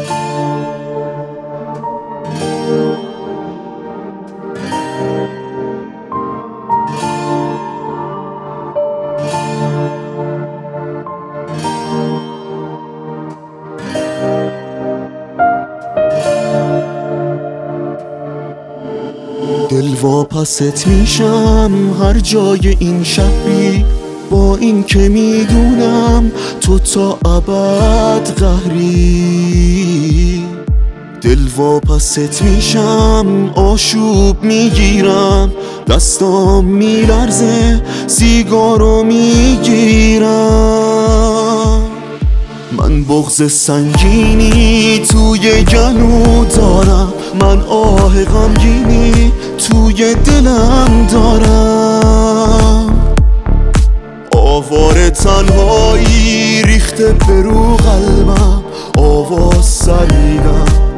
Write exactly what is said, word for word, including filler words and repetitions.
دل واپست میشم هر جای این شهری، با این که میدونم تو تا ابد قهری. دل واپست میشم آشوب میگیرم، دستام میلرزه سیگارو میگیرم. من بغض سنگینی توی گلو دارم، من آه غمگینی توی دلم دارم. آوار تنهایی ریخته به رو قلبم، آواز سریدم